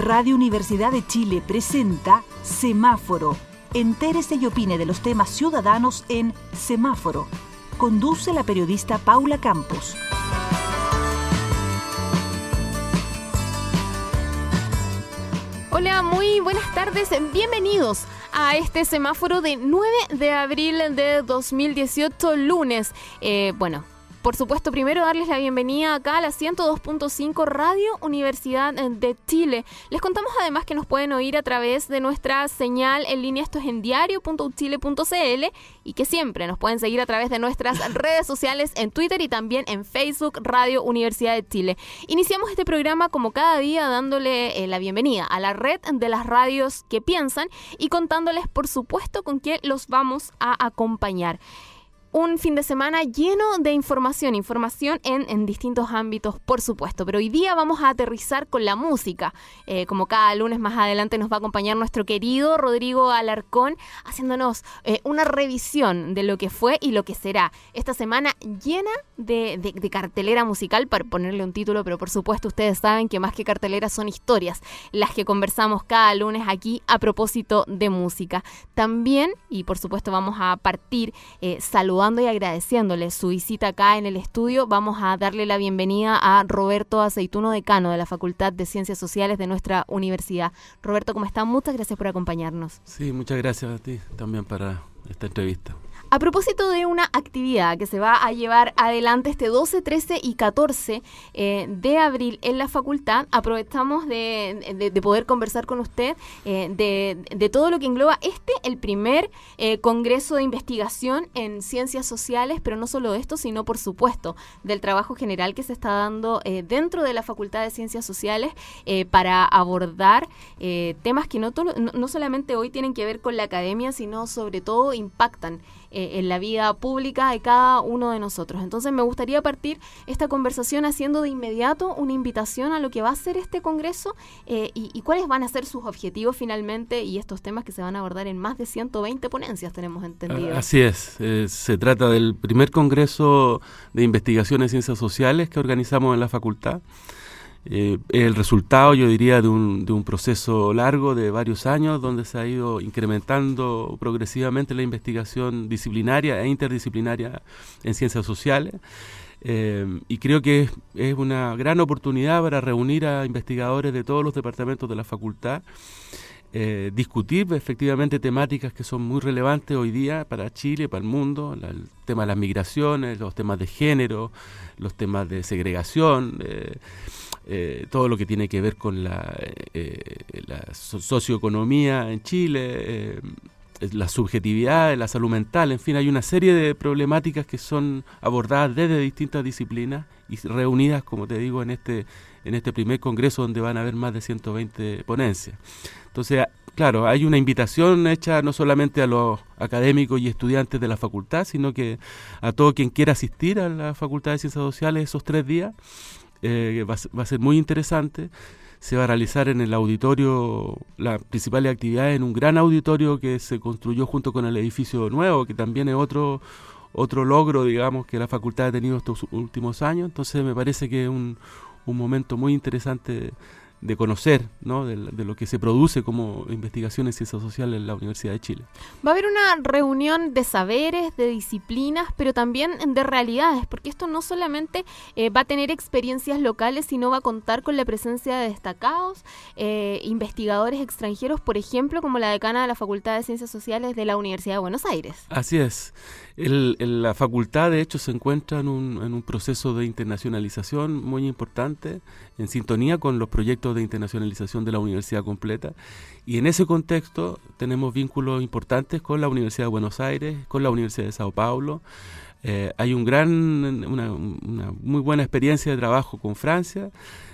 Radio Universidad de Chile presenta Semáforo. Entérese y opine de los temas ciudadanos en Semáforo. Conduce la periodista Paula Campos. Hola, muy buenas tardes. Bienvenidos a este semáforo de 9 de abril de 2018, lunes. Por supuesto, primero darles la bienvenida acá a la 102.5 Radio Universidad de Chile. Les contamos además que nos pueden oír a través de nuestra señal en línea, esto es en diario.uchile.cl, y que siempre nos pueden seguir a través de nuestras redes sociales en Twitter y también en Facebook Radio Universidad de Chile. Iniciamos este programa como cada día dándole la bienvenida a la red de las radios que piensan y contándoles, por supuesto, con quién los vamos a acompañar. Un fin de semana lleno de información en distintos ámbitos, por supuesto, pero hoy día vamos a aterrizar con la música. Como cada lunes más adelante nos va a acompañar nuestro querido Rodrigo Alarcón, haciéndonos una revisión de lo que fue y lo que será esta semana llena de cartelera musical, para ponerle un título, pero por supuesto ustedes saben que más que cartelera son historias las que conversamos cada lunes aquí a propósito de música. También, y por supuesto vamos a partir saludando y agradeciéndole su visita acá en el estudio, vamos a darle la bienvenida a Roberto Aceituno, decano de la Facultad de Ciencias Sociales de nuestra universidad. Roberto, ¿cómo está? Muchas gracias por acompañarnos. Sí, muchas gracias a ti también para esta entrevista. A propósito de una actividad que se va a llevar adelante este 12, 13 y 14 de abril en la facultad, aprovechamos de poder conversar con usted de todo lo que engloba el primer congreso de investigación en ciencias sociales, pero no solo esto, sino por supuesto del trabajo general que se está dando dentro de la Facultad de Ciencias Sociales para abordar temas que no solamente hoy tienen que ver con la academia, sino sobre todo impactan en la vida pública de cada uno de nosotros. Entonces me gustaría partir esta conversación haciendo de inmediato una invitación a lo que va a ser este congreso y cuáles van a ser sus objetivos finalmente y estos temas que se van a abordar en más de 120 ponencias, tenemos entendido. Así es, se trata del primer congreso de investigación en ciencias sociales que organizamos en la facultad. El resultado, yo diría, de un proceso largo de varios años donde se ha ido incrementando progresivamente la investigación disciplinaria e interdisciplinaria en ciencias sociales, y creo que es una gran oportunidad para reunir a investigadores de todos los departamentos de la facultad, discutir efectivamente temáticas que son muy relevantes hoy día para Chile, para el mundo, el tema de las migraciones, los temas de género, los temas de segregación, todo lo que tiene que ver con la socioeconomía en Chile, la subjetividad, la salud mental, en fin, hay una serie de problemáticas que son abordadas desde distintas disciplinas y reunidas, como te digo, en este primer congreso donde van a haber más de 120 ponencias. Entonces, claro, hay una invitación hecha no solamente a los académicos y estudiantes de la facultad, sino que a todo quien quiera asistir a la Facultad de Ciencias Sociales esos 3 días. Va a ser muy interesante. Se va a realizar en el auditorio, las principales actividades en un gran auditorio que se construyó junto con el edificio nuevo, que también es otro logro, digamos, que la facultad ha tenido estos últimos años. Entonces me parece que es un momento muy interesante de conocer, ¿no?, de lo que se produce como investigación en ciencias sociales en la Universidad de Chile. Va a haber una reunión de saberes, de disciplinas, pero también de realidades, porque esto no solamente va a tener experiencias locales, sino va a contar con la presencia de destacados investigadores extranjeros, por ejemplo, como la decana de la Facultad de Ciencias Sociales de la Universidad de Buenos Aires. Así es. La facultad, de hecho, se encuentra en un proceso de internacionalización muy importante, en sintonía con los proyectos de internacionalización de la universidad completa, y en ese contexto tenemos vínculos importantes con la Universidad de Buenos Aires, con la Universidad de Sao Paulo. Hay una muy buena experiencia de trabajo con Francia,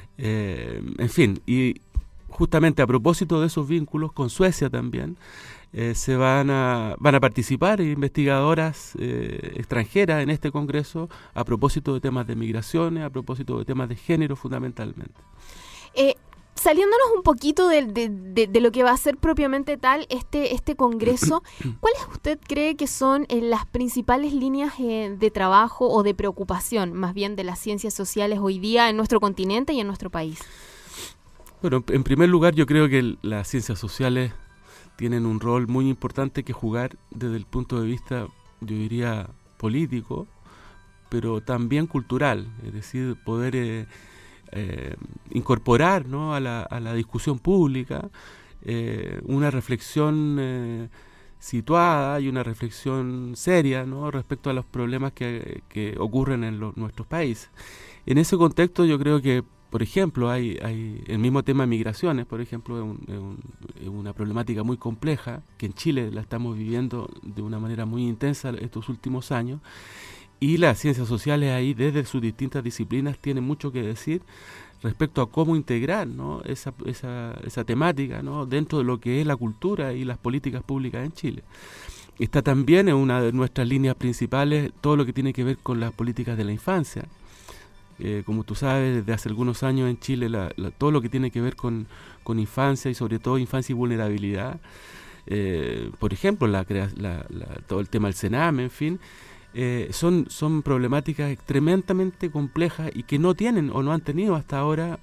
en fin, y justamente a propósito de esos vínculos con Suecia también, van a participar investigadoras extranjeras en este congreso a propósito de temas de migraciones, a propósito de temas de género fundamentalmente. Saliéndonos un poquito de lo que va a ser propiamente tal este congreso, ¿cuáles usted cree que son las principales líneas de trabajo o de preocupación, más bien, de las ciencias sociales hoy día en nuestro continente y en nuestro país? Bueno, en primer lugar yo creo que las ciencias sociales tienen un rol muy importante que jugar desde el punto de vista, yo diría, político, pero también cultural, es decir, poder incorporar, ¿no?, a la discusión pública una reflexión situada y una reflexión seria, ¿no?, respecto a los problemas que ocurren en nuestros países. En ese contexto yo creo que, por ejemplo, hay el mismo tema de migraciones, por ejemplo, es una problemática muy compleja, que en Chile la estamos viviendo de una manera muy intensa estos últimos años, y las ciencias sociales ahí, desde sus distintas disciplinas, tienen mucho que decir respecto a cómo integrar, ¿no?, esa temática, ¿no?, dentro de lo que es la cultura y las políticas públicas en Chile. Está también en una de nuestras líneas principales todo lo que tiene que ver con las políticas de la infancia. Como tú sabes, desde hace algunos años en Chile todo lo que tiene que ver con infancia y sobre todo infancia y vulnerabilidad, por ejemplo, todo el tema del Sename, en fin, son problemáticas tremendamente complejas y que no tienen o no han tenido hasta ahora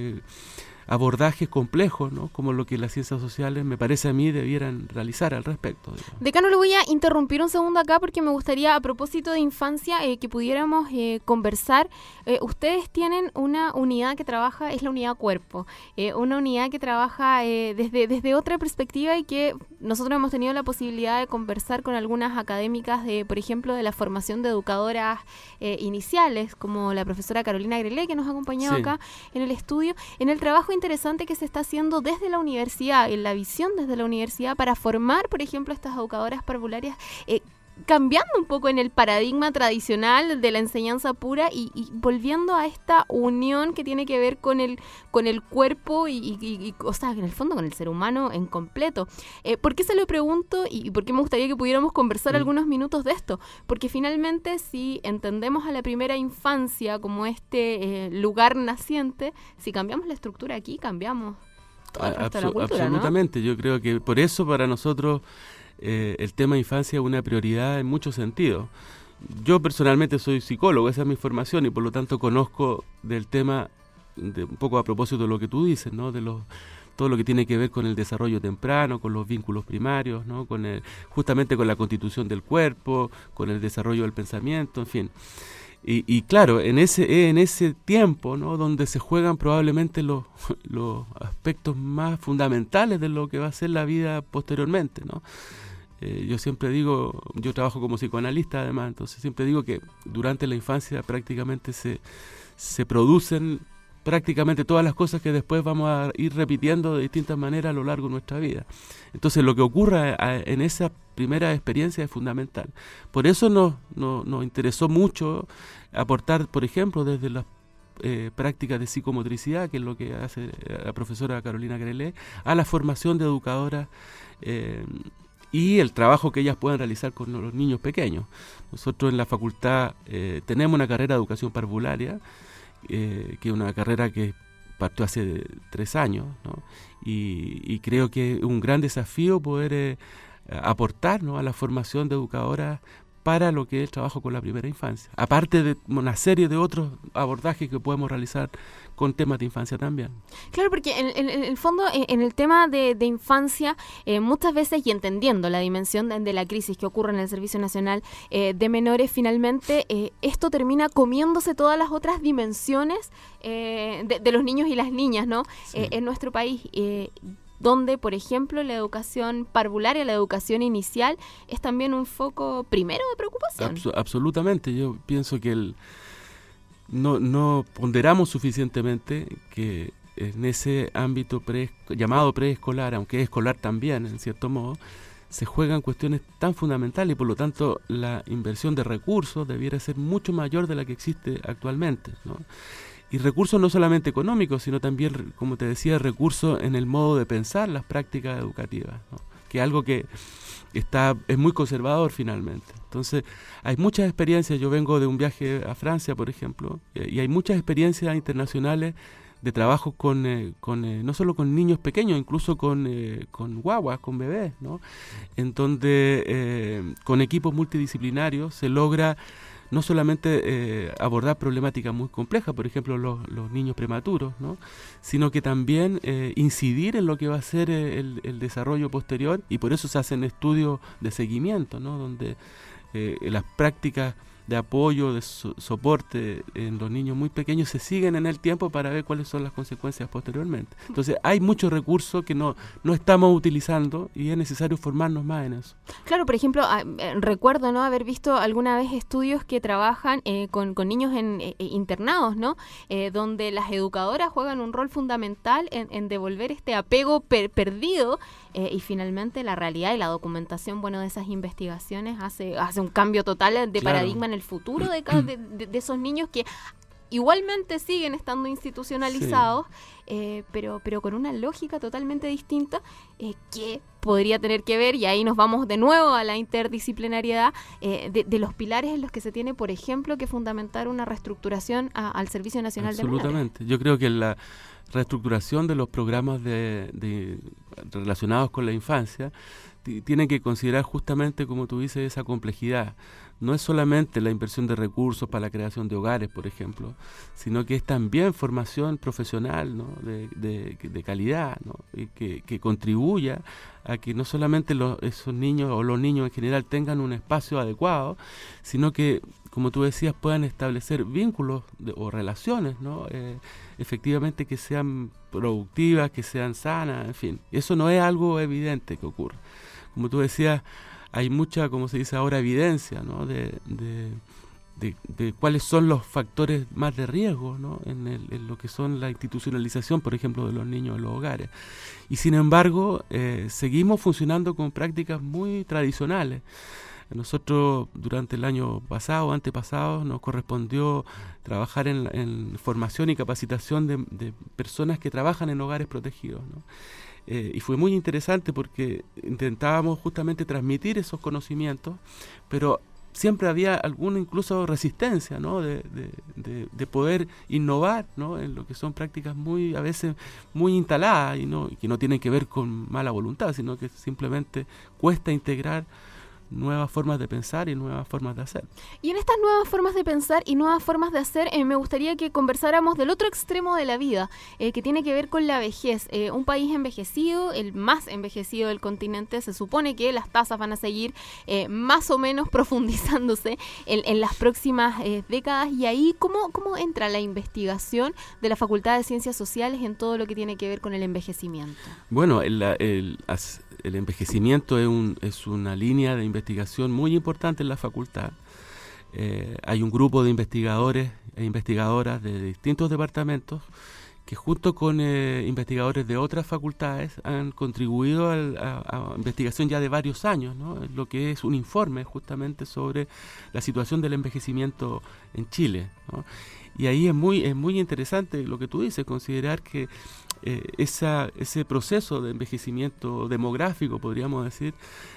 abordajes complejos, ¿no?, como lo que las ciencias sociales, me parece a mí, debieran realizar al respecto, digamos. Decano, le voy a interrumpir un segundo acá porque me gustaría, a propósito de infancia, que pudiéramos conversar. Ustedes tienen una unidad que trabaja, es la unidad cuerpo, una unidad que trabaja desde otra perspectiva y que nosotros hemos tenido la posibilidad de conversar con algunas académicas por ejemplo, de la formación de educadoras iniciales, como la profesora Carolina Grelé, que nos ha acompañado acá en el estudio, en el trabajo interesante que se está haciendo desde la universidad, en la visión desde la universidad para formar, por ejemplo, estas educadoras parvularias, cambiando un poco en el paradigma tradicional de la enseñanza pura y volviendo a esta unión que tiene que ver con el cuerpo y o sea, en el fondo con el ser humano en completo. ¿Por qué se lo pregunto y por qué me gustaría que pudiéramos conversar algunos minutos de esto? Porque finalmente, si entendemos a la primera infancia como este lugar naciente, si cambiamos la estructura aquí, cambiamos todo el resto de la cultura, absolutamente, ¿no? Yo creo que por eso para nosotros el tema de infancia es una prioridad en muchos sentidos. Yo personalmente soy psicólogo, esa es mi formación, y por lo tanto conozco del tema un poco a propósito de lo que tú dices, ¿no?, todo lo que tiene que ver con el desarrollo temprano, con los vínculos primarios, ¿no?, justamente con la constitución del cuerpo, con el desarrollo del pensamiento, en fin. Y claro, en ese tiempo, ¿no?, donde se juegan probablemente los aspectos más fundamentales de lo que va a ser la vida posteriormente, ¿no? Yo siempre digo, yo trabajo como psicoanalista además, entonces siempre digo que durante la infancia prácticamente se producen prácticamente todas las cosas que después vamos a ir repitiendo de distintas maneras a lo largo de nuestra vida. Entonces lo que ocurra en esa primera experiencia es fundamental. Por eso nos interesó mucho aportar, por ejemplo, desde las prácticas de psicomotricidad, que es lo que hace la profesora Carolina Grelé, a la formación de educadoras y el trabajo que ellas puedan realizar con los niños pequeños. Nosotros en la facultad tenemos una carrera de educación parvularia, que es una carrera que partió hace 3 años, ¿no? Y creo que es un gran desafío poder aportar, ¿no?, a la formación de educadoras para lo que es el trabajo con la primera infancia, aparte de una serie de otros abordajes que podemos realizar con temas de infancia también. Claro, porque en el fondo, en el tema de infancia, muchas veces, y entendiendo la dimensión de la crisis que ocurre en el Servicio Nacional de Menores, finalmente esto termina comiéndose todas las otras dimensiones de los niños y las niñas, ¿no? Sí. En nuestro país, donde, por ejemplo, la educación parvularia, la educación inicial, es también un foco primero de preocupación. Absolutamente. Yo pienso que no ponderamos suficientemente que en ese ámbito llamado preescolar, aunque es escolar también, en cierto modo, se juegan cuestiones tan fundamentales y por lo tanto la inversión de recursos debiera ser mucho mayor de la que existe actualmente, ¿no? Y recursos no solamente económicos, sino también, como te decía, recursos en el modo de pensar las prácticas educativas, ¿no?, que es algo que es muy conservador finalmente. Entonces, hay muchas experiencias. Yo vengo de un viaje a Francia, por ejemplo, y hay muchas experiencias internacionales de trabajo no solo con niños pequeños, incluso con guaguas, con bebés, ¿no?, en donde con equipos multidisciplinarios se logra no solamente abordar problemáticas muy complejas, por ejemplo los niños prematuros, ¿no? Sino que también incidir en lo que va a ser el desarrollo posterior, y por eso se hacen estudios de seguimiento, ¿no? Donde las prácticas de apoyo, de soporte en los niños muy pequeños se siguen en el tiempo para ver cuáles son las consecuencias posteriormente. Entonces hay muchos recursos que no estamos utilizando y es necesario formarnos más en eso. Claro, por ejemplo, recuerdo, ¿no?, haber visto alguna vez estudios que trabajan con niños internados, ¿no? Donde las educadoras juegan un rol fundamental en devolver este apego perdido, y finalmente la realidad y la documentación, bueno, de esas investigaciones hace un cambio total de paradigma en el futuro de esos niños que igualmente siguen estando institucionalizados, pero con una lógica totalmente distinta, que podría tener que ver, y ahí nos vamos de nuevo a la interdisciplinariedad, de los pilares en los que se tiene, por ejemplo, que fundamentar una reestructuración al Servicio Nacional de Menores. Absolutamente. Yo creo que la reestructuración de los programas relacionados con la infancia tienen que considerar justamente, como tú dices, esa complejidad. No es solamente la inversión de recursos para la creación de hogares, por ejemplo, sino que es también formación profesional, ¿no?, de calidad, ¿no?, y que contribuya a que no solamente esos niños o los niños en general tengan un espacio adecuado, sino que, como tú decías, puedan establecer vínculos o relaciones, ¿no?, efectivamente que sean productivas, que sean sanas, en fin. Eso no es algo evidente que ocurra. Como tú decías, hay mucha, como se dice ahora, evidencia, ¿no?, de cuáles son los factores más de riesgo, ¿no?, en lo que son la institucionalización, por ejemplo, de los niños en los hogares. Y sin embargo, seguimos funcionando con prácticas muy tradicionales. Nosotros durante el año pasado, antepasado, nos correspondió trabajar en formación y capacitación de personas que trabajan en hogares protegidos, ¿no? Y fue muy interesante porque intentábamos justamente transmitir esos conocimientos, pero siempre había alguna incluso resistencia, ¿no?, de poder innovar, ¿no?, en lo que son prácticas a veces muy instaladas y que no tienen que ver con mala voluntad, sino que simplemente cuesta integrar nuevas formas de pensar y nuevas formas de hacer. Y en estas nuevas formas de pensar y nuevas formas de hacer, me gustaría que conversáramos del otro extremo de la vida, que tiene que ver con la vejez. Un país envejecido, el más envejecido del continente, se supone que las tasas van a seguir más o menos profundizándose en las próximas décadas. Y ahí, ¿cómo entra la investigación de la Facultad de Ciencias Sociales en todo lo que tiene que ver con el envejecimiento? Bueno, el envejecimiento es una línea de investigación muy importante en la facultad. Hay un grupo de investigadores e investigadoras de distintos departamentos que junto con investigadores de otras facultades han contribuido a investigación ya de varios años, ¿no?, lo que es un informe justamente sobre la situación del envejecimiento en Chile, ¿no? Y ahí es muy interesante lo que tú dices, considerar que ese proceso de envejecimiento demográfico, podríamos decir,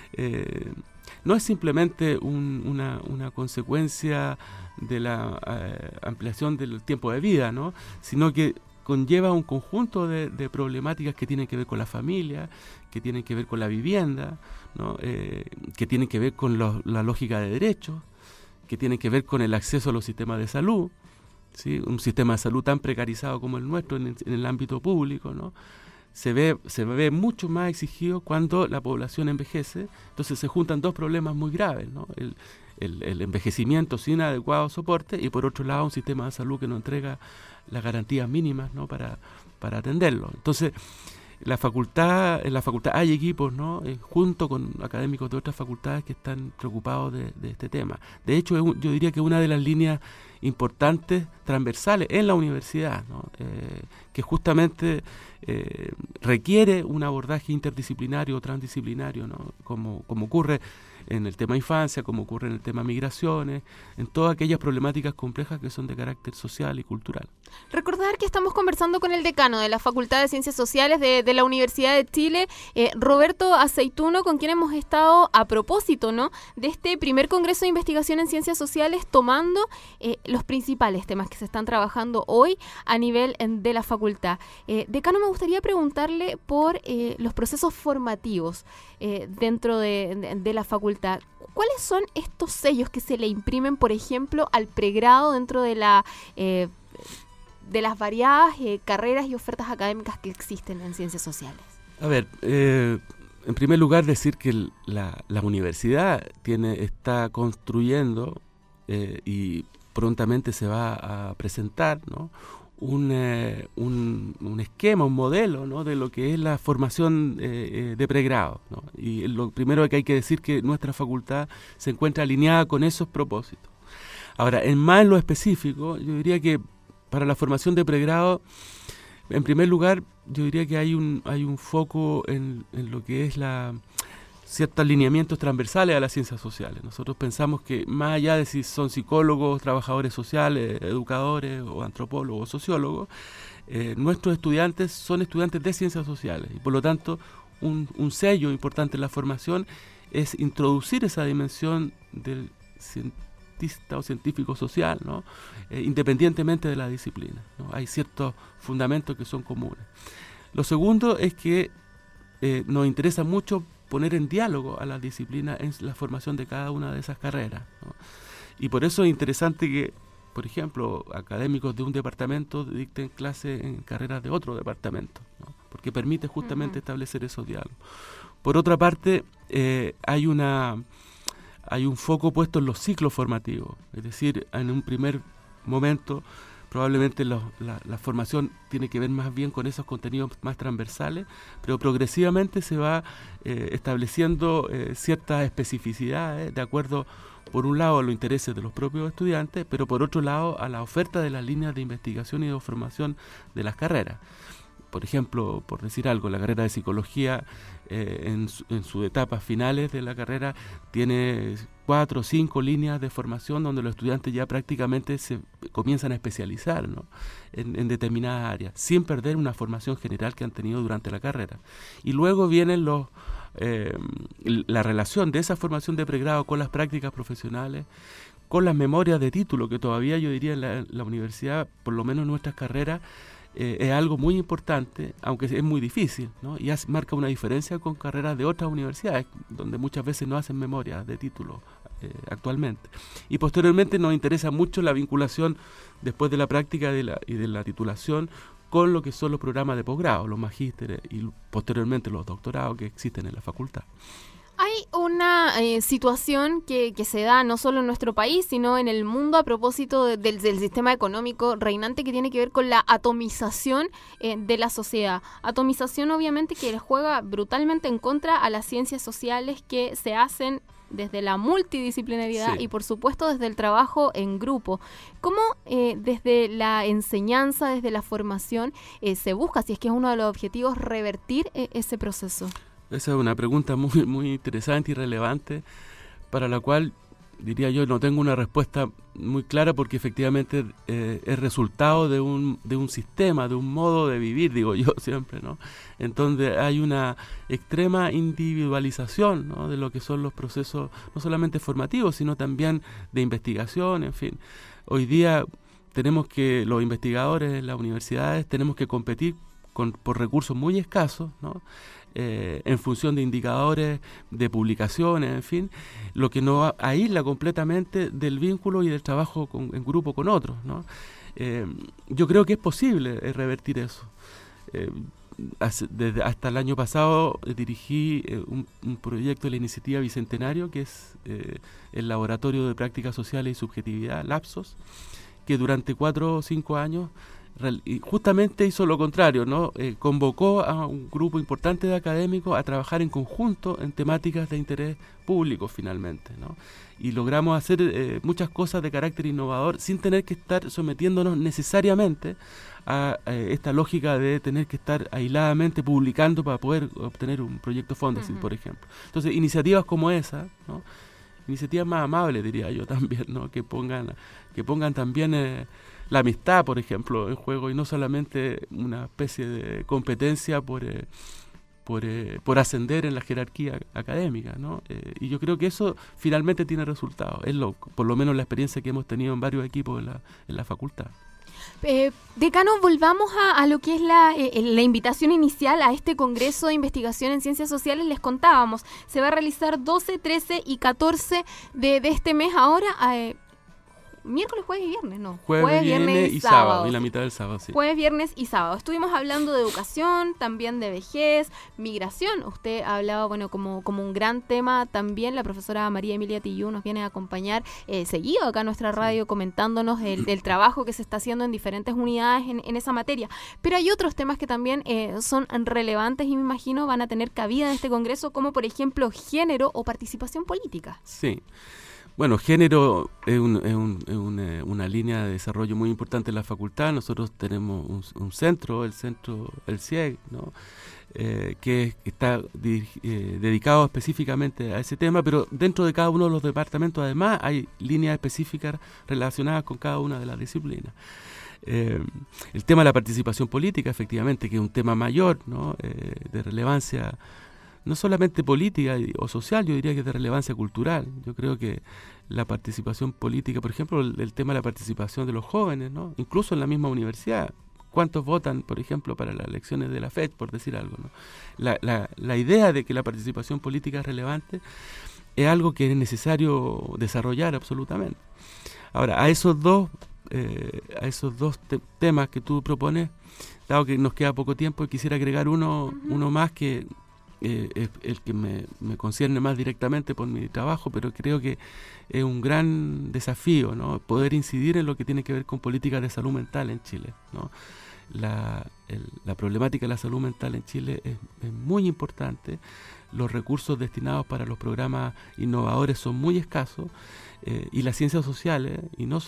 no es simplemente una consecuencia de la ampliación del tiempo de vida, ¿no?, sino que conlleva un conjunto de problemáticas que tienen que ver con la familia, que tienen que ver con la vivienda, ¿no?, que tienen que ver con la lógica de derechos, que tienen que ver con el acceso a los sistemas de salud, ¿sí? Un sistema de salud tan precarizado como el nuestro en el ámbito público, ¿no?, se ve mucho más exigido cuando la población envejece. Entonces se juntan dos problemas muy graves, ¿no?, el envejecimiento sin adecuado soporte y por otro lado un sistema de salud que no entrega las garantías mínimas, ¿no?, para atenderlo. Entonces en la facultad hay equipos, ¿no?, junto con académicos de otras facultades que están preocupados de este tema. De hecho, yo diría que una de las líneas importantes, transversales en la universidad, ¿no?, que justamente requiere un abordaje interdisciplinario o transdisciplinario, ¿no?, como ocurre en el tema infancia, como ocurre en el tema migraciones, en todas aquellas problemáticas complejas que son de carácter social y cultural. Recordar que estamos conversando con el decano de la Facultad de Ciencias Sociales de la Universidad de Chile, Roberto Aceituno, con quien hemos estado a propósito, ¿no?, de este primer Congreso de Investigación en Ciencias Sociales, tomando los principales temas que se están trabajando hoy a nivel de la facultad. Decano, me gustaría preguntarle por los procesos formativos dentro de la facultad. consulta. ¿Cuáles son estos sellos que se le imprimen, por ejemplo, al pregrado dentro de las variadas carreras y ofertas académicas que existen en ciencias sociales? A ver, en primer lugar decir que la universidad está construyendo y prontamente se va a presentar, ¿no?, un esquema, un modelo, ¿no?, de lo que es la formación de pregrado, ¿no? Y lo primero que hay que decir que nuestra facultad se encuentra alineada con esos propósitos. Ahora, en lo específico, yo diría que para la formación de pregrado, en primer lugar, yo diría que hay un foco en lo que es ciertos alineamientos transversales a las ciencias sociales. Nosotros pensamos que más allá de si son psicólogos, trabajadores sociales, educadores o antropólogos o sociólogos, nuestros estudiantes son estudiantes de ciencias sociales y por lo tanto un sello importante en la formación es introducir esa dimensión del cientista o científico social, ¿no?, independientemente de la disciplina, ¿no? Hay ciertos fundamentos que son comunes. Lo segundo es que nos interesa mucho poner en diálogo a las disciplinas en la formación de cada una de esas carreras, ¿no? Y por eso es interesante que, por ejemplo, académicos de un departamento dicten clases en carreras de otro departamento, ¿no?, porque permite justamente establecer esos diálogos. Por otra parte, hay un foco puesto en los ciclos formativos, es decir, en un primer momento probablemente la formación tiene que ver más bien con esos contenidos más transversales, pero progresivamente se va estableciendo ciertas especificidades de acuerdo, por un lado, a los intereses de los propios estudiantes, pero por otro lado, a la oferta de las líneas de investigación y de formación de las carreras. Por ejemplo, por decir algo, la carrera de psicología en sus etapas finales de la carrera tiene 4 o 5 líneas de formación donde los estudiantes ya prácticamente se comienzan a especializar, ¿no?, en determinadas áreas, sin perder una formación general que han tenido durante la carrera. Y luego vienen la relación de esa formación de pregrado con las prácticas profesionales, con las memorias de título, que todavía yo diría en la universidad, por lo menos en nuestras carreras, es algo muy importante, aunque es muy difícil, ¿no?, y marca una diferencia con carreras de otras universidades, donde muchas veces no hacen memoria de título actualmente. Y posteriormente nos interesa mucho la vinculación después de la práctica y de la titulación con lo que son los programas de posgrado, los magísteres y posteriormente los doctorados que existen en la facultad. Hay una situación que se da no solo en nuestro país, sino en el mundo a propósito del sistema económico reinante que tiene que ver con la atomización de la sociedad. Atomización obviamente que le juega brutalmente en contra a las ciencias sociales que se hacen desde la multidisciplinariedad, sí, y por supuesto desde el trabajo en grupo. ¿Cómo desde la enseñanza, desde la formación, se busca, si es que es uno de los objetivos, revertir ese proceso? Esa es una pregunta muy, muy interesante y relevante, para la cual, diría yo, no tengo una respuesta muy clara, porque efectivamente es resultado de un sistema, de un modo de vivir, digo yo siempre, ¿no?, en donde hay una extrema individualización, ¿no?, de lo que son los procesos, no solamente formativos, sino también de investigación, en fin. Hoy día los investigadores en las universidades tenemos que competir por recursos muy escasos, ¿no?, en función de indicadores, de publicaciones, en fin, lo que nos aísla completamente del vínculo y del trabajo en grupo con otros, ¿no? Yo creo que es posible revertir eso. Hasta el año pasado dirigí un proyecto de la iniciativa Bicentenario, que es el Laboratorio de Prácticas Sociales y Subjetividad, LAPSOS, que durante 4 o 5 años justamente hizo lo contrario, ¿no? Convocó a un grupo importante de académicos a trabajar en conjunto en temáticas de interés público finalmente, ¿no? Y logramos hacer muchas cosas de carácter innovador sin tener que estar sometiéndonos necesariamente a esta lógica de tener que estar aisladamente publicando para poder obtener un proyecto Fondesit, por ejemplo. Entonces, iniciativas como esa, ¿no?, iniciativas más amables, diría yo también, ¿no?, que pongan también la amistad, por ejemplo, en juego, y no solamente una especie de competencia por ascender en la jerarquía académica, ¿no? Y yo creo que eso finalmente tiene resultados. Es por lo menos la experiencia que hemos tenido en varios equipos en la facultad. Decano, volvamos a lo que es la invitación inicial a este Congreso de Investigación en Ciencias Sociales. Les contábamos, se va a realizar 12, 13 y 14 de este mes ahora, miércoles, jueves y viernes, ¿no? Jueves, viernes y sábado. Y la mitad del sábado, sí. Jueves, viernes y sábado. Estuvimos hablando de educación, también de vejez, migración. Usted ha hablado, bueno, como un gran tema también. La profesora María Emilia Tillú nos viene a acompañar seguido acá en nuestra radio comentándonos del trabajo que se está haciendo en diferentes unidades en esa materia. Pero hay otros temas que también son relevantes y me imagino van a tener cabida en este congreso, como por ejemplo género o participación política. Sí. Bueno, género es una línea de desarrollo muy importante en la facultad. Nosotros tenemos un centro, el CIEG, ¿no? Que está dedicado específicamente a ese tema, pero dentro de cada uno de los departamentos además hay líneas específicas relacionadas con cada una de las disciplinas. El tema de la participación política, efectivamente, que es un tema mayor, ¿no? De relevancia no solamente política o social, yo diría que es de relevancia cultural. Yo creo que la participación política, por ejemplo, el tema de la participación de los jóvenes, ¿no? Incluso en la misma universidad, ¿cuántos votan, por ejemplo, para las elecciones de la FED, por decir algo, ¿no? La idea de que la participación política es relevante es algo que es necesario desarrollar absolutamente. Ahora, a esos dos temas que tú propones, dado que nos queda poco tiempo, quisiera agregar uno más que el que me concierne más directamente por mi trabajo, pero creo que es un gran desafío, ¿no? Poder incidir en lo que tiene que ver con políticas de salud mental en Chile, ¿no? La problemática de la salud mental en Chile es muy importante. Los recursos destinados para los programas innovadores son muy escasos, y las ciencias sociales,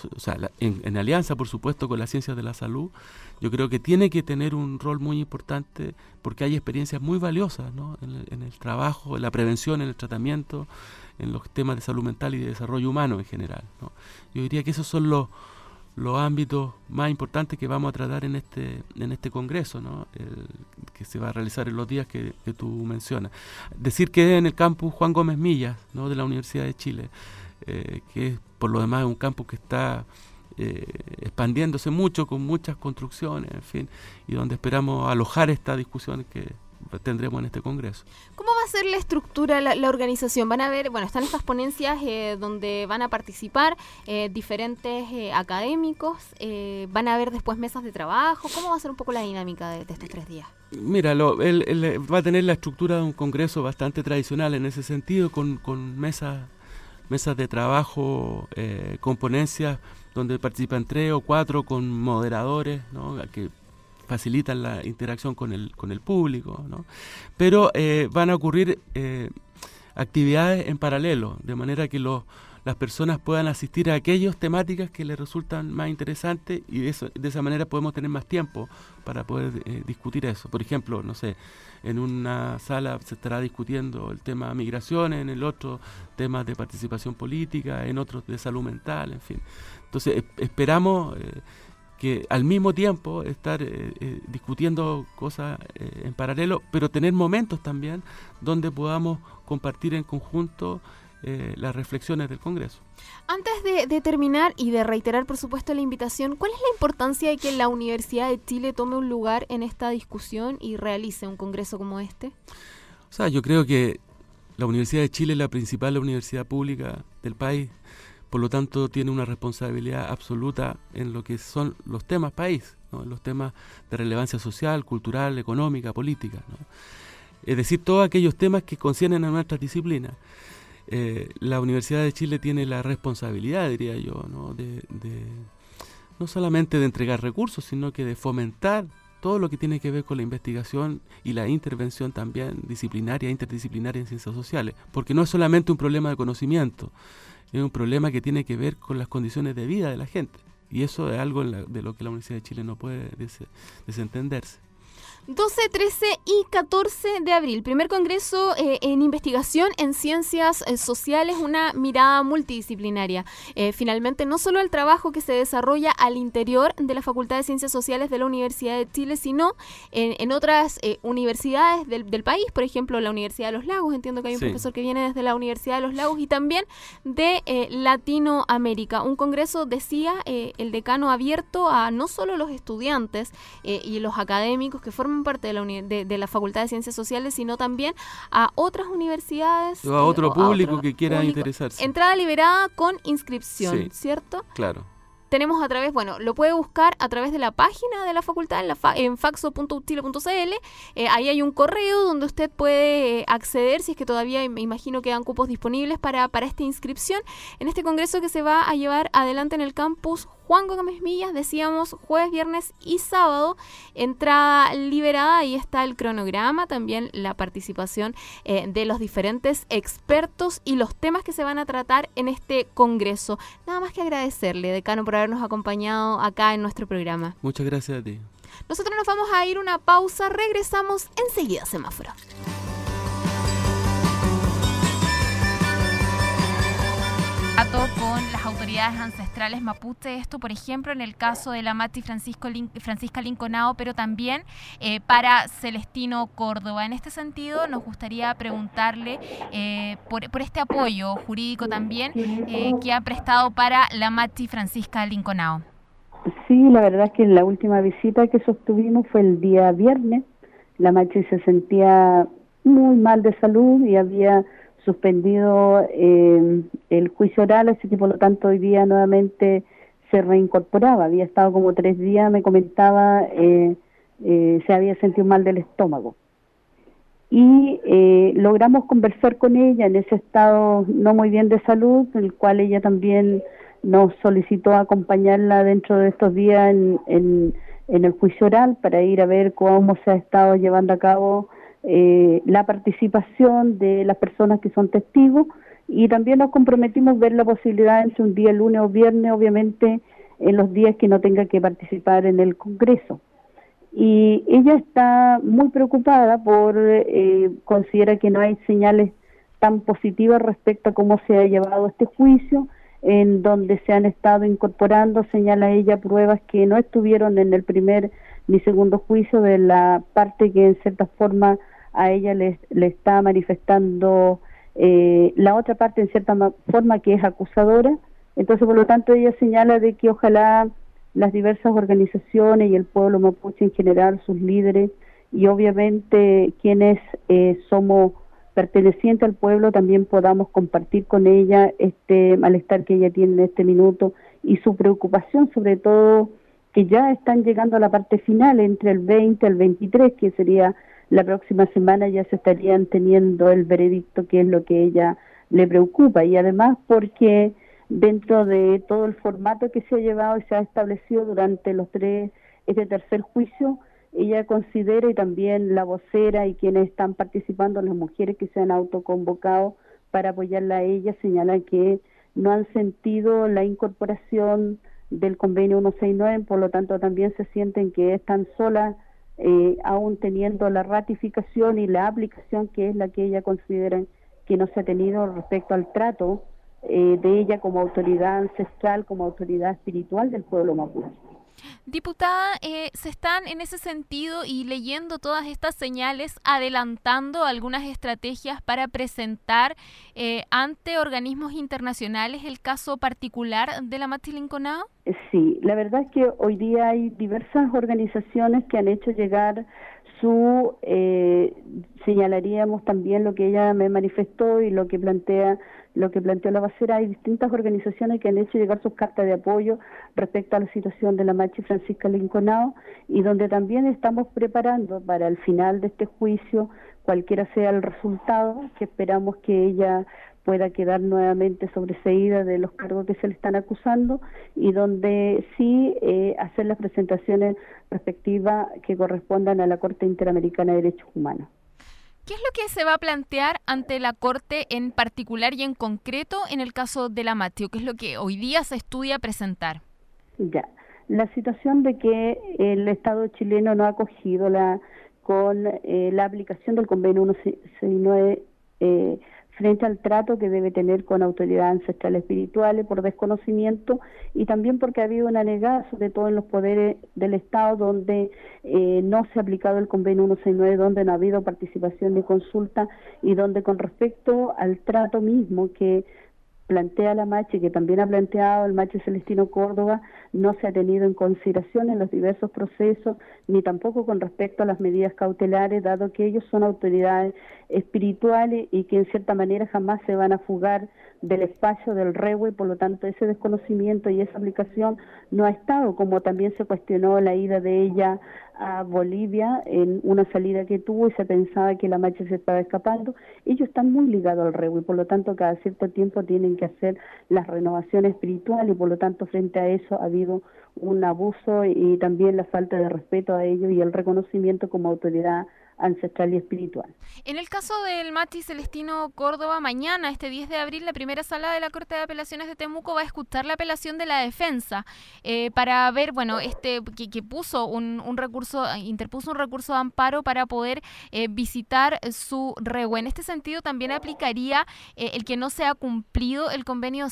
en alianza por supuesto con las ciencias de la salud, yo creo que tiene que tener un rol muy importante porque hay experiencias muy valiosas, ¿no? en el trabajo, en la prevención, en el tratamiento, en los temas de salud mental y de desarrollo humano en general, ¿no? Yo diría que esos son los ámbitos más importantes que vamos a tratar en este congreso, ¿no? Que se va a realizar en los días que tú mencionas. Decir que es en el campus Juan Gómez Millas, ¿no? De la Universidad de Chile, que es, por lo demás, un campus que está expandiéndose mucho, con muchas construcciones, en fin, y donde esperamos alojar esta discusión que tendremos en este congreso. ¿Cómo va a ser la estructura, la organización? Van a ver, bueno, están estas ponencias donde van a participar diferentes académicos, van a haber después mesas de trabajo. ¿Cómo va a ser un poco la dinámica de estos 3 días? Mira, él va a tener la estructura de un congreso bastante tradicional en ese sentido, con mesas de trabajo, con ponencias donde participan 3 o 4 con moderadores, ¿no? Que facilitan la interacción con el público, ¿no? Pero van a ocurrir actividades en paralelo, de manera que las personas puedan asistir a aquellas temáticas que les resultan más interesantes, y de esa manera podemos tener más tiempo para poder discutir eso. Por ejemplo, no sé, en una sala se estará discutiendo el tema migraciones, en el otro temas de participación política, en otros de salud mental, en fin. Entonces esperamos que al mismo tiempo estar discutiendo cosas en paralelo, pero tener momentos también donde podamos compartir en conjunto las reflexiones del Congreso. Antes de terminar y de reiterar, por supuesto, la invitación, ¿cuál es la importancia de que la Universidad de Chile tome un lugar en esta discusión y realice un congreso como este? O sea, yo creo que la Universidad de Chile es la principal universidad pública del país. Por lo tanto, tiene una responsabilidad absoluta en lo que son los temas país, ¿no? Los temas de relevancia social, cultural, económica, política, ¿no? Es decir, todos aquellos temas que conciernen a nuestras disciplinas. La Universidad de Chile tiene la responsabilidad, diría yo, ¿no? No solamente de entregar recursos, sino que de fomentar todo lo que tiene que ver con la investigación y la intervención también disciplinaria, interdisciplinaria en ciencias sociales, porque no es solamente un problema de conocimiento, es un problema que tiene que ver con las condiciones de vida de la gente, y eso es algo de lo que la Universidad de Chile no puede desentenderse. 12, 13 y 14 de abril, primer congreso en investigación en ciencias sociales, una mirada multidisciplinaria. Finalmente, no solo el trabajo que se desarrolla al interior de la Facultad de Ciencias Sociales de la Universidad de Chile, sino en otras universidades del país, por ejemplo, la Universidad de los Lagos, entiendo que hay un profesor que viene desde la Universidad de los Lagos, y también de Latinoamérica. Un congreso, decía el decano, abierto a no solo los estudiantes y los académicos que forman parte de la Facultad de Ciencias Sociales, sino también a otras universidades. O a otro público que quiera interesarse. Entrada liberada con inscripción, ¿cierto? Claro. Tenemos a través, lo puede buscar a través de la página de la facultad en faxo.utile.cl. Ahí hay un correo donde usted puede acceder, si es que todavía me imagino quedan cupos disponibles para esta inscripción en este congreso que se va a llevar adelante en el campus Juan Gómez Millas, decíamos, jueves, viernes y sábado, entrada liberada. Ahí está el cronograma, también la participación de los diferentes expertos y los temas que se van a tratar en este congreso. Nada más que agradecerle, decano, por habernos acompañado acá en nuestro programa. Muchas gracias a ti. Nosotros nos vamos a ir una pausa, regresamos enseguida, Semáforo. Con las autoridades ancestrales mapuche, esto por ejemplo en el caso de la Mati Francisca Linconao, pero también para Celestino Córdoba. En este sentido nos gustaría preguntarle por este apoyo jurídico también que ha prestado para la Mati Francisca Linconao. Sí, la verdad es que la última visita que sostuvimos fue el día viernes. La Mati se sentía muy mal de salud y había suspendido el juicio oral, así que por lo tanto hoy día nuevamente se reincorporaba. Había estado como 3 días, me comentaba, se había sentido mal del estómago. Y logramos conversar con ella en ese estado no muy bien de salud, en el cual ella también nos solicitó acompañarla dentro de estos días en el juicio oral para ir a ver cómo se ha estado llevando a cabo la participación de las personas que son testigos, y también nos comprometimos a ver la posibilidad entre un día, lunes o viernes, obviamente en los días que no tenga que participar en el Congreso. Y ella está muy preocupada considera que no hay señales tan positivas respecto a cómo se ha llevado este juicio, en donde se han estado incorporando, señala ella, pruebas que no estuvieron en el primer ni segundo juicio, de la parte que en cierta forma a ella le está manifestando la otra parte en cierta forma que es acusadora. Entonces, por lo tanto, ella señala de que ojalá las diversas organizaciones y el pueblo mapuche en general, sus líderes y obviamente quienes somos pertenecientes al pueblo, también podamos compartir con ella este malestar que ella tiene en este minuto y su preocupación, sobre todo que ya están llegando a la parte final, entre el 20 al 23, que sería la próxima semana, ya se estarían teniendo el veredicto, que es lo que ella le preocupa, y además porque dentro de todo el formato que se ha llevado y se ha establecido durante este tercer juicio, ella considera, y también la vocera y quienes están participando, las mujeres que se han autoconvocado para apoyarla a ella, señalan que no han sentido la incorporación del convenio 169, por lo tanto también se sienten que están solas, aún teniendo la ratificación y la aplicación, que es la que ella considera que no se ha tenido respecto al trato de ella como autoridad ancestral, como autoridad espiritual del pueblo mapuche. Diputada, se están en ese sentido y leyendo todas estas señales, adelantando algunas estrategias para presentar ante organismos internacionales el caso particular de la Mati Linconao. Sí, la verdad es que hoy día hay diversas organizaciones que han hecho llegar su, señalaríamos también lo que ella me manifestó y lo que planteó la vocera. Hay distintas organizaciones que han hecho llegar sus cartas de apoyo respecto a la situación de la Mati Francisca Linconao, y donde también estamos preparando para el final de este juicio, cualquiera sea el resultado, que esperamos que ella pueda quedar nuevamente sobreseída de los cargos que se le están acusando, y donde sí hacer las presentaciones respectivas que correspondan a la Corte Interamericana de Derechos Humanos. ¿Qué es lo que se va a plantear ante la Corte en particular y en concreto en el caso de la Mati? ¿Qué es lo que hoy día se estudia presentar? Ya, la situación de que el Estado chileno no ha acogido la con la aplicación del convenio 169 frente al trato que debe tener con autoridades ancestrales espirituales por desconocimiento y también porque ha habido una negada, sobre todo en los poderes del Estado, donde no se ha aplicado el convenio 169, donde no ha habido participación ni consulta y donde con respecto al trato mismo que plantea la MACHI, que también ha planteado el MACHI Celestino Córdoba, no se ha tenido en consideración en los diversos procesos, ni tampoco con respecto a las medidas cautelares, dado que ellos son autoridades espirituales y que en cierta manera jamás se van a fugar del espacio del REWE, por lo tanto ese desconocimiento y esa aplicación no ha estado, como también se cuestionó la ida de ella a Bolivia en una salida que tuvo y se pensaba que la MACHI se estaba escapando. Ellos están muy ligados al REWE, por lo tanto cada cierto tiempo tienen que hacer las renovaciones espirituales y por lo tanto frente a eso ha habido un abuso y también la falta de respeto a ellos y el reconocimiento como autoridad ancestral y espiritual. En el caso del MACHI Celestino Córdoba, mañana, este 10 de abril, la primera sala de la Corte de Apelaciones de Temuco va a escuchar la apelación de la defensa para ver, bueno, que puso un recurso, interpuso un recurso de amparo para poder visitar su REWE. En este sentido, también aplicaría el que no se ha cumplido el convenio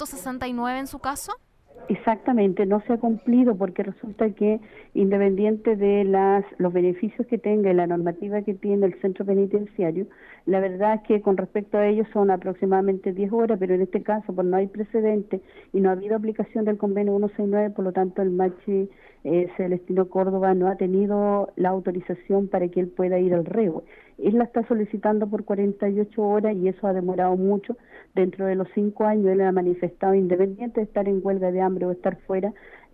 169 en su caso. Exactamente, no se ha cumplido porque resulta que independiente de los beneficios que tenga y la normativa que tiene el centro penitenciario, la verdad es que con respecto a ellos son aproximadamente 10 horas, pero en este caso pues no hay precedente y no ha habido aplicación del convenio 169, por lo tanto el MACHI Celestino Córdoba no ha tenido la autorización para que él pueda ir al REWE. Él la está solicitando por 48 horas y eso ha demorado mucho. Dentro de los 5 años él ha manifestado, independiente de estar en huelga de hambre o estar fuera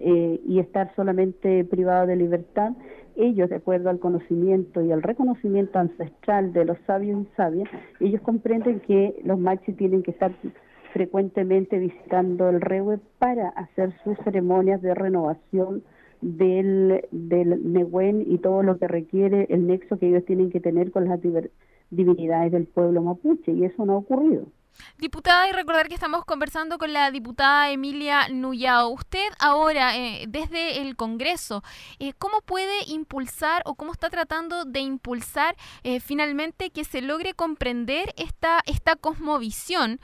y estar solamente privado de libertad, ellos, de acuerdo al conocimiento y al reconocimiento ancestral de los sabios y sabias, ellos comprenden que los machis tienen que estar frecuentemente visitando el REWE para hacer sus ceremonias de renovación del Nehuen y todo lo que requiere el nexo que ellos tienen que tener con las divinidades del pueblo mapuche, y eso no ha ocurrido. Diputada, y recordar que estamos conversando con la diputada Emilia Nullao. Usted ahora, desde el Congreso, ¿cómo puede impulsar o cómo está tratando de impulsar finalmente que se logre comprender esta cosmovisión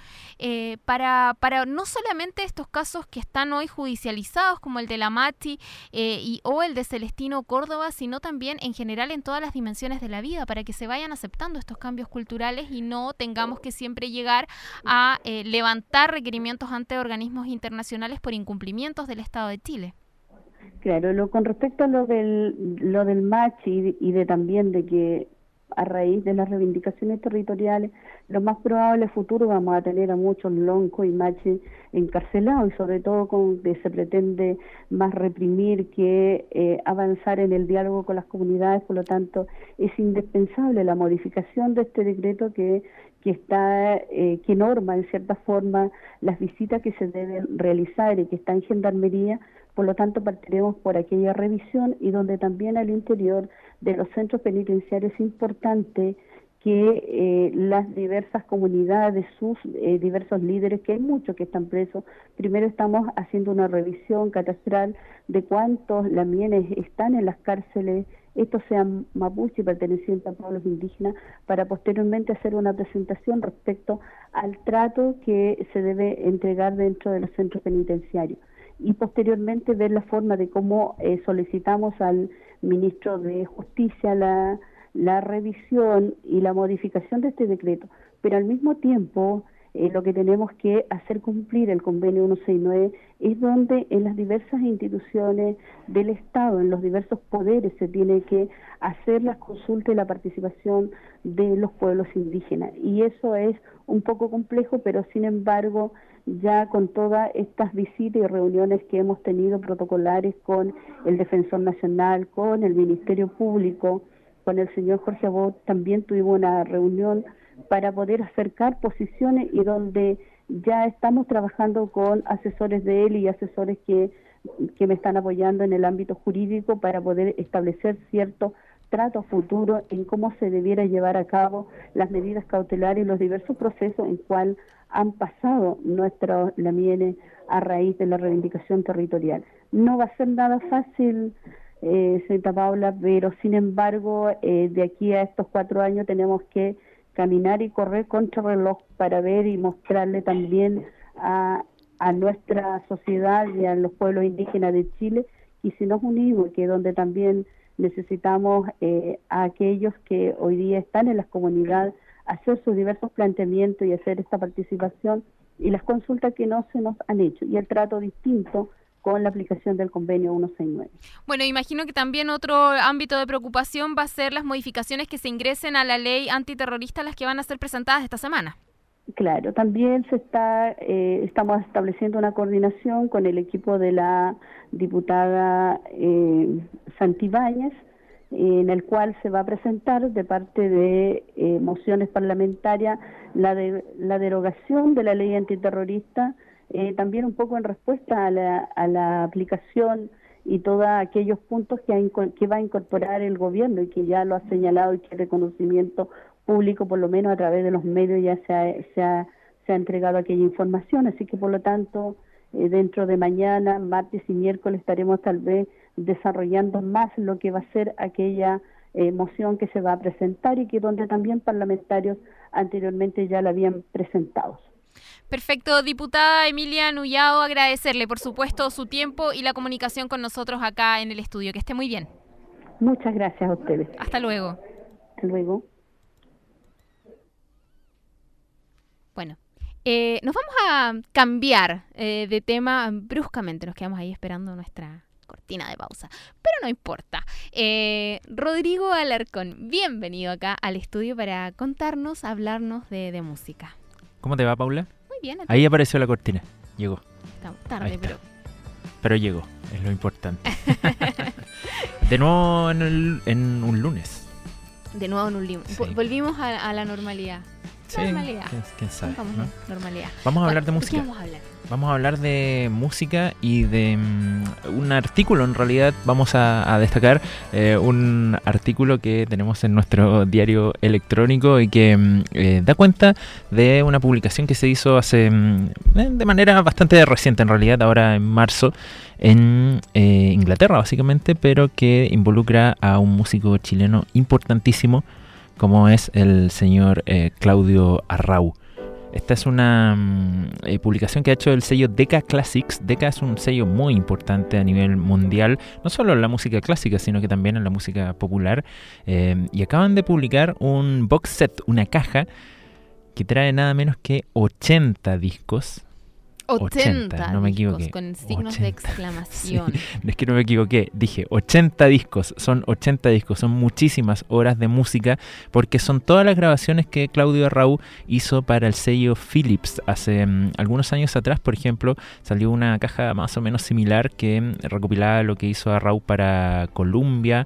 para no solamente estos casos que están hoy judicializados, como el de la MACHI o el de Celestino Córdoba, sino también en general en todas las dimensiones de la vida, para que se vayan aceptando estos cambios culturales y no tengamos que siempre llegar a levantar requerimientos ante organismos internacionales por incumplimientos del Estado de Chile? Claro, con respecto a lo del MACHI y de también de que a raíz de las reivindicaciones territoriales, lo más probable en el futuro vamos a tener a muchos loncos y machis encarcelados y sobre todo con que se pretende más reprimir que avanzar en el diálogo con las comunidades. Por lo tanto, es indispensable la modificación de este decreto que norma en cierta forma las visitas que se deben realizar y que está en Gendarmería. Por lo tanto, partiremos por aquella revisión y donde también al interior de los centros penitenciarios es importante que las diversas comunidades, sus diversos líderes, que hay muchos que están presos, primero estamos haciendo una revisión catastral de cuántos lamienes están en las cárceles, estos sean mapuche y pertenecientes a pueblos indígenas, para posteriormente hacer una presentación respecto al trato que se debe entregar dentro de los centros penitenciarios. Y posteriormente ver la forma de cómo solicitamos al ministro de Justicia la revisión y la modificación de este decreto, pero al mismo tiempo lo que tenemos que hacer cumplir el convenio 169 es donde en las diversas instituciones del Estado, en los diversos poderes, se tiene que hacer las consultas y la participación de los pueblos indígenas. Y eso es un poco complejo, pero sin embargo, ya con todas estas visitas y reuniones que hemos tenido protocolares con el Defensor Nacional, con el Ministerio Público, con el señor Jorge Abot, también tuvimos una reunión para poder acercar posiciones y donde ya estamos trabajando con asesores de él y asesores que me están apoyando en el ámbito jurídico para poder establecer ciertos tratos futuros en cómo se debiera llevar a cabo las medidas cautelares y los diversos procesos en cual han pasado nuestros lamienes a raíz de la reivindicación territorial. No va a ser nada fácil señorita Paula, pero sin embargo, de aquí a estos 4 años tenemos que caminar y correr contra reloj para ver y mostrarle también a nuestra sociedad y a los pueblos indígenas de Chile, y si nos unimos, que donde también necesitamos a aquellos que hoy día están en las comunidades, hacer sus diversos planteamientos y hacer esta participación y las consultas que no se nos han hecho, y el trato distinto con la aplicación del convenio 169. Bueno, imagino que también otro ámbito de preocupación va a ser las modificaciones que se ingresen a la ley antiterrorista, las que van a ser presentadas esta semana. Claro, también estamos estableciendo una coordinación con el equipo de la diputada Santibáñez, en el cual se va a presentar de parte de mociones parlamentarias la derogación de la ley antiterrorista, también un poco en respuesta a la aplicación y todos aquellos puntos que va a incorporar el gobierno y que ya lo ha señalado y que el reconocimiento público, por lo menos a través de los medios, ya se ha entregado aquella información. Así que, por lo tanto, dentro de mañana, martes y miércoles estaremos tal vez desarrollando más lo que va a ser aquella moción que se va a presentar y que donde también parlamentarios anteriormente ya la habían presentado. Perfecto, diputada Emilia Nullao, agradecerle por supuesto su tiempo y la comunicación con nosotros acá en el estudio. Que esté muy bien. Muchas gracias a ustedes. Hasta luego. Hasta luego. Bueno, nos vamos a cambiar de tema bruscamente. Nos quedamos ahí esperando nuestra cortina de pausa, pero no importa. Rodrigo Alarcón, bienvenido acá al estudio para contarnos, hablarnos de música. ¿Cómo te va, Paula? Muy bien. Ahí apareció la cortina. Llegó. Estamos tarde, pero llegó, es lo importante. De nuevo en un lunes. De nuevo en un lunes. Sí. Volvimos a la normalidad. Sí, normalidad. ¿Quién sabe? ¿No? Normalidad. Vamos a hablar de música. ¿De qué vamos a hablar? Vamos a hablar de música y de un artículo. En realidad vamos a destacar un artículo que tenemos en nuestro diario electrónico y que da cuenta de una publicación que se hizo de manera bastante reciente, en realidad ahora en marzo, en Inglaterra básicamente, pero que involucra a un músico chileno importantísimo como es el señor Claudio Arrau. Esta es una publicación que ha hecho el sello Decca Classics. Decca es un sello muy importante a nivel mundial, no solo en la música clásica, sino que también en la música popular. Y acaban de publicar un box set, una caja, que trae nada menos que 80 discos. 80, no me equivoqué. Con signos 80. De exclamación. Sí, es que no me equivoqué, dije 80 discos, son 80 discos, son muchísimas horas de música, porque son todas las grabaciones que Claudio Arrau hizo para el sello Philips. Hace algunos años atrás, por ejemplo, salió una caja más o menos similar que recopilaba lo que hizo Arrau para Columbia,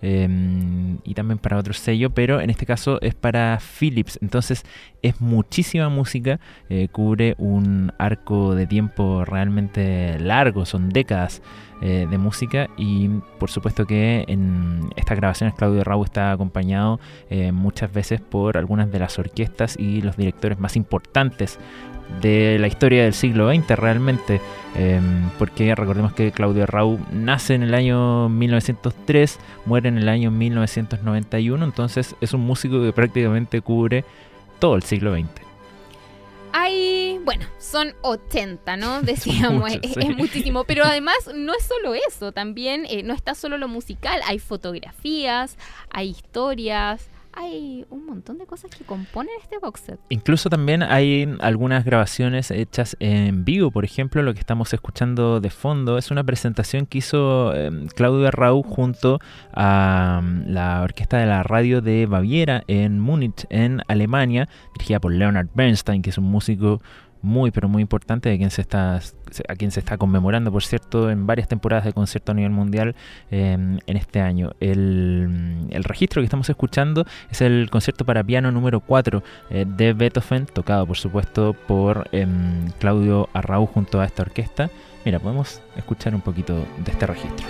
y también para otro sello, pero en este caso es para Philips. Entonces es muchísima música, cubre un arco de tiempo realmente largo, son décadas de música, y por supuesto que en estas grabaciones Claudio Arrau está acompañado muchas veces por algunas de las orquestas y los directores más importantes de la historia del siglo XX realmente, porque recordemos que Claudio Arrau nace en el año 1903, muere en el año 1991, entonces es un músico que prácticamente cubre todo el siglo XX. Bueno, son 80, ¿no? Decíamos, mucho, es muchísimo, pero además no es solo eso, también no está solo lo musical, hay fotografías, hay historias, hay un montón de cosas que componen este box set. Incluso también hay algunas grabaciones hechas en vivo. Por ejemplo, lo que estamos escuchando de fondo es una presentación que hizo Claudio Arrau junto a la orquesta de la radio de Baviera en Múnich, en Alemania, dirigida por Leonard Bernstein, que es un músico muy pero muy importante, a quien se está conmemorando, por cierto, en varias temporadas de concierto a nivel mundial en este año. El registro que estamos escuchando es el concierto para piano número 4 de Beethoven, tocado por supuesto por Claudio Arrau junto a esta orquesta. Mira, podemos escuchar un poquito de este registro.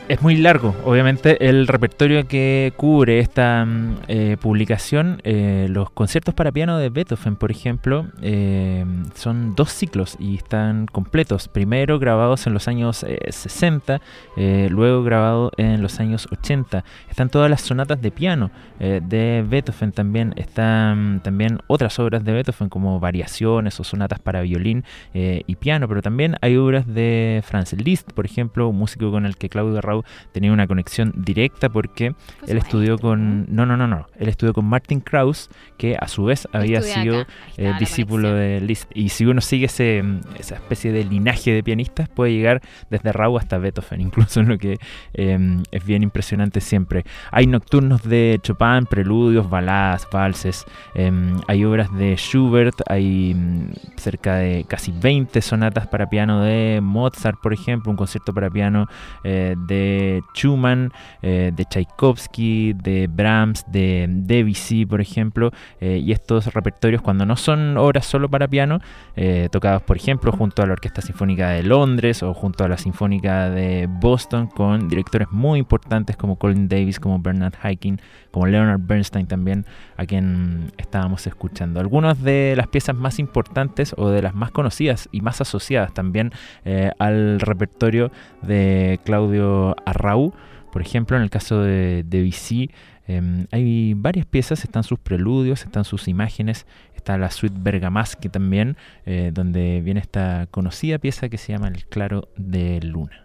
Es muy largo, obviamente, el repertorio que cubre esta publicación. Los conciertos para piano de Beethoven, por ejemplo, son 2 ciclos y están completos. Primero grabados en los años 60, luego grabado en los años 80. Están todas las sonatas de piano de Beethoven también. Están también otras obras de Beethoven como variaciones o sonatas para violín y piano, pero también hay obras de Franz Liszt, por ejemplo, un músico con el que Claudio Arrau tenía una conexión directa porque él estudió con... No. Él estudió con Martin Krauss, que a su vez había sido discípulo de Liszt. Y si uno sigue esa especie de linaje de pianistas, puede llegar desde Arrau hasta Beethoven, incluso en lo que es bien impresionante siempre. Hay nocturnos de Chopin, preludios, baladas, valses. Hay obras de Schubert, hay cerca de casi 20 sonatas para piano de Mozart, por ejemplo, un concierto para piano de Schumann, de Tchaikovsky, de Brahms, de Debussy, por ejemplo, y estos repertorios, cuando no son obras solo para piano, tocados, por ejemplo, junto a la Orquesta Sinfónica de Londres o junto a la Sinfónica de Boston, con directores muy importantes como Colin Davis, como Bernard Haitink, como Leonard Bernstein también, a quien estábamos escuchando. Algunas de las piezas más importantes o de las más conocidas y más asociadas también al repertorio de Claudio Arrau. Por ejemplo, en el caso de Debussy, hay varias piezas, están sus preludios, están sus imágenes, está la suite Bergamasque también, donde viene esta conocida pieza que se llama El Claro de Luna.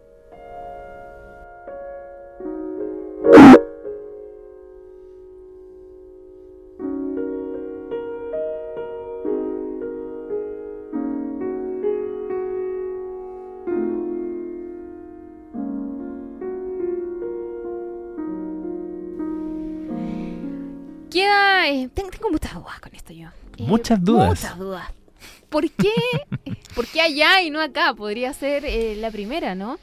Tengo muchas dudas con esto yo. Muchas dudas. Muchas dudas. ¿Por qué allá y no acá? Podría ser la primera, ¿no?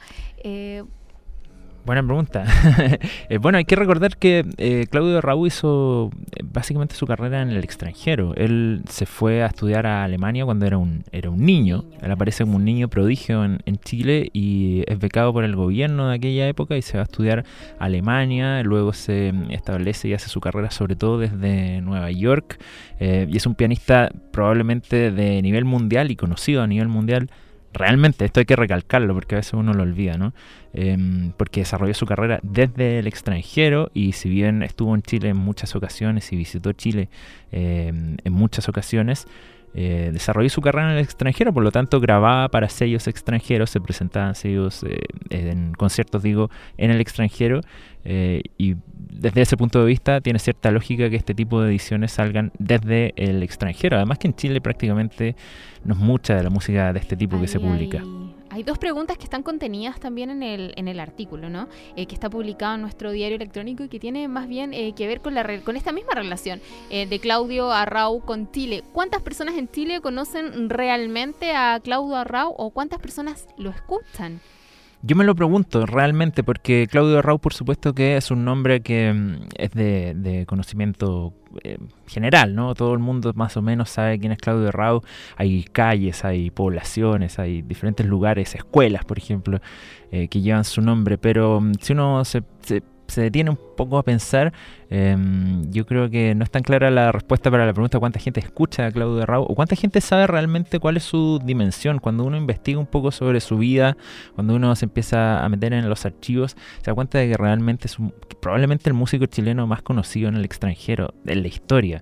Buena pregunta. Bueno, hay que recordar que Claudio Arrau hizo básicamente su carrera en el extranjero. Él se fue a estudiar a Alemania cuando era un niño. Él aparece como un niño prodigio en Chile y es becado por el gobierno de aquella época y se va a estudiar a Alemania. Luego se establece y hace su carrera sobre todo desde Nueva York. Y es un pianista probablemente de nivel mundial y conocido a nivel mundial. Realmente, esto hay que recalcarlo porque a veces uno lo olvida, ¿no? Porque desarrolló su carrera desde el extranjero y si bien estuvo en Chile en muchas ocasiones y visitó Chile en muchas ocasiones, desarrolló su carrera en el extranjero, por lo tanto grababa para sellos extranjeros, se presentaban sellos en conciertos, en el extranjero, y desde ese punto de vista tiene cierta lógica que este tipo de ediciones salgan desde el extranjero. Además que en Chile prácticamente no es mucha de la música de este tipo que se publica. Hay 2 preguntas que están contenidas también en el artículo, ¿no? Que está publicado en nuestro diario electrónico y que tiene más bien que ver con esta misma relación de Claudio Arrau con Chile. ¿Cuántas personas en Chile conocen realmente a Claudio Arrau o cuántas personas lo escuchan? Yo me lo pregunto realmente porque Claudio Arrau, por supuesto que es un nombre que es de conocimiento general, ¿no? Todo el mundo más o menos sabe quién es Claudio Arrau. Hay calles, hay poblaciones, hay diferentes lugares, escuelas, por ejemplo, que llevan su nombre. Pero si uno se detiene un poco a pensar, yo creo que no es tan clara la respuesta para la pregunta cuánta gente escucha a Claudio Arrau o cuánta gente sabe realmente cuál es su dimensión. Cuando uno investiga un poco sobre su vida, cuando uno se empieza a meter en los archivos, se da cuenta de que realmente es probablemente el músico chileno más conocido en el extranjero, en la historia.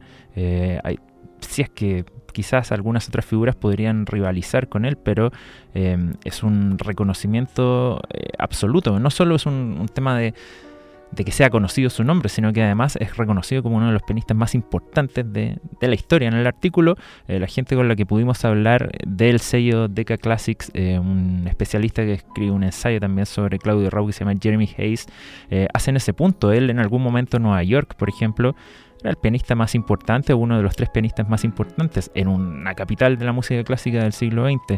Si es que quizás algunas otras figuras podrían rivalizar con él, pero es un reconocimiento absoluto. No solo es un tema de que sea conocido su nombre, sino que además es reconocido como uno de los pianistas más importantes de la historia. En el artículo, la gente con la que pudimos hablar del sello Decca Classics, un especialista que escribe un ensayo también sobre Claudio Arrau que se llama Jeremy Hayes, hacen ese punto. Él en algún momento en Nueva York, por ejemplo, era el pianista más importante o uno de los 3 pianistas más importantes en una capital de la música clásica del siglo XX.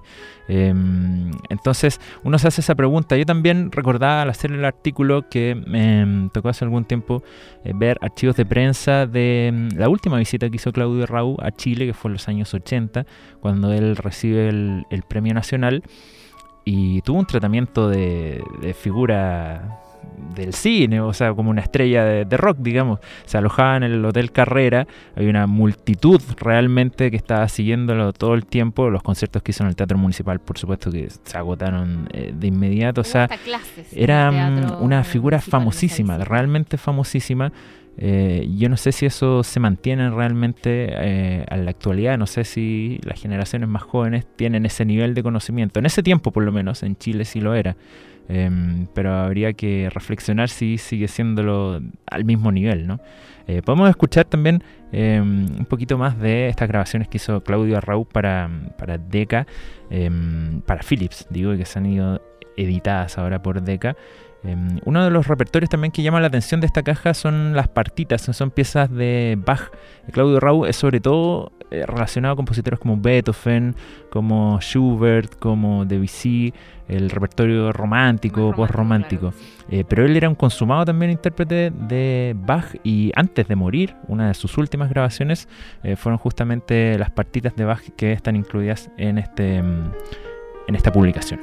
Entonces uno se hace esa pregunta. Yo también recordaba al hacer el artículo que me tocó hace algún tiempo ver archivos de prensa de la última visita que hizo Claudio Arrau a Chile, que fue en los años 80, cuando él recibe el Premio Nacional. y tuvo un tratamiento de figura del cine, o sea, como una estrella de rock, digamos. Se alojaba en el Hotel Carrera, había una multitud realmente que estaba siguiéndolo todo el tiempo. Los conciertos que hizo en el Teatro Municipal, por supuesto que se agotaron de inmediato, o sea, era una figura famosísima, realmente famosísima. Yo no sé si eso se mantiene realmente a la actualidad, no sé si las generaciones más jóvenes tienen ese nivel de conocimiento. En ese tiempo, por lo menos, en Chile sí lo era. Pero habría que reflexionar si sigue siéndolo al mismo nivel, ¿no? Podemos escuchar también un poquito más de estas grabaciones que hizo Claudio Arrau para Decca, para Philips, digo, que se han ido editadas ahora por Decca. Uno de los repertorios también que llama la atención de esta caja son las partitas, son piezas de Bach. Claudio Arrau es sobre todo relacionado a compositores como Beethoven, como Schubert, como Debussy, el repertorio romántico, post-romántico. Claro. Pero él era un consumado también intérprete de Bach, y antes de morir, una de sus últimas grabaciones fueron justamente las partitas de Bach que están incluidas en esta publicación.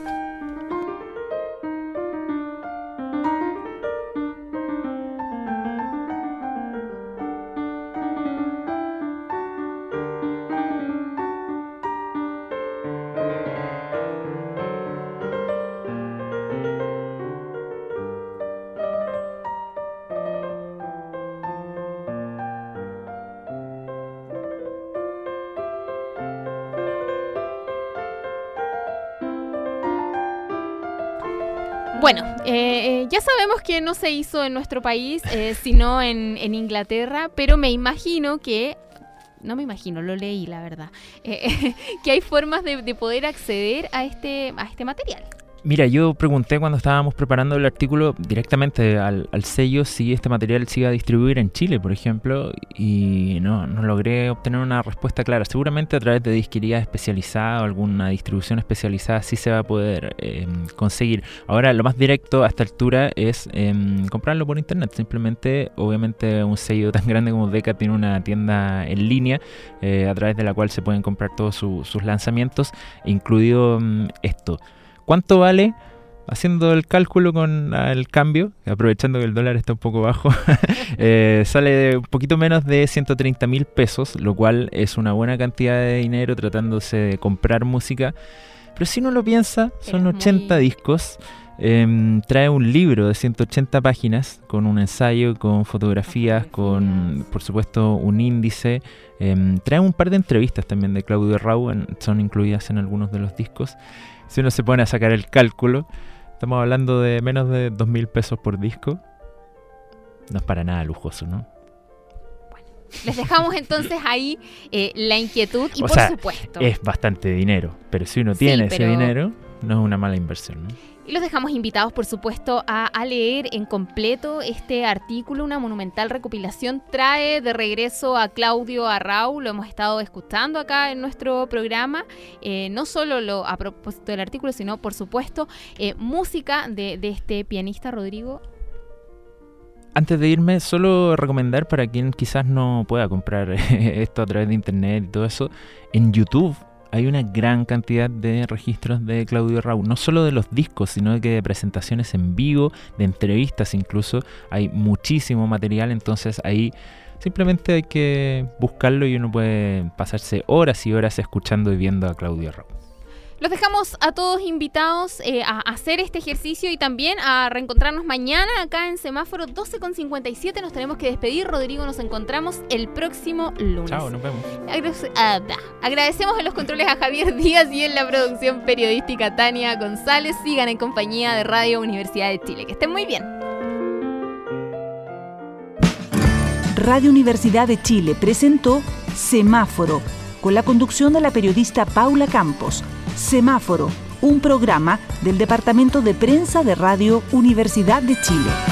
Bueno, ya sabemos que no se hizo en nuestro país, sino en Inglaterra, pero me imagino que, no me imagino, lo leí la verdad, que hay formas de poder acceder a este material. Mira, yo pregunté cuando estábamos preparando el artículo directamente al sello si este material se iba a distribuir en Chile, por ejemplo, y no logré obtener una respuesta clara. Seguramente a través de disquería especializada o alguna distribución especializada sí se va a poder conseguir. Ahora, lo más directo a esta altura es comprarlo por internet. Simplemente, obviamente, un sello tan grande como Decca tiene una tienda en línea a través de la cual se pueden comprar todos sus lanzamientos, incluido esto. ¿Cuánto vale? Haciendo el cálculo con el cambio, aprovechando que el dólar está un poco bajo, sale un poquito menos de 130.000 pesos, lo cual es una buena cantidad de dinero tratándose de comprar música. Pero si uno lo piensa, son 80 discos. Trae un libro de 180 páginas con un ensayo, con fotografías, con, por supuesto, un índice. Trae un par de entrevistas también de Claudio Arrau, son incluidas en algunos de los discos. Si uno se pone a sacar el cálculo, estamos hablando de menos de 2.000 pesos por disco. No es para nada lujoso, ¿no? Bueno, les dejamos entonces ahí la inquietud y, por supuesto, es bastante dinero, pero si uno tiene ese dinero, no es una mala inversión, ¿no? Y los dejamos invitados, por supuesto, a leer en completo este artículo. Una monumental recopilación trae de regreso a Claudio Arrau. Lo hemos estado escuchando acá en nuestro programa. No solo a propósito del artículo, sino, por supuesto, música de este pianista, Rodrigo. Antes de irme, solo recomendar para quien quizás no pueda comprar esto a través de internet y todo eso, en YouTube hay una gran cantidad de registros de Claudio Arrau, no solo de los discos, sino que de presentaciones en vivo, de entrevistas incluso. Hay muchísimo material, entonces ahí simplemente hay que buscarlo y uno puede pasarse horas y horas escuchando y viendo a Claudio Arrau. Los dejamos a todos invitados a hacer este ejercicio y también a reencontrarnos mañana acá en Semáforo 12:57. Nos tenemos que despedir. Rodrigo, nos encontramos el próximo lunes. Chao, nos vemos. Agradecemos en los controles a Javier Díaz y en la producción periodística Tania González. Sigan en compañía de Radio Universidad de Chile. Que estén muy bien. Radio Universidad de Chile presentó Semáforo, con la conducción de la periodista Paula Campos. Semáforo, un programa del Departamento de Prensa de Radio Universidad de Chile.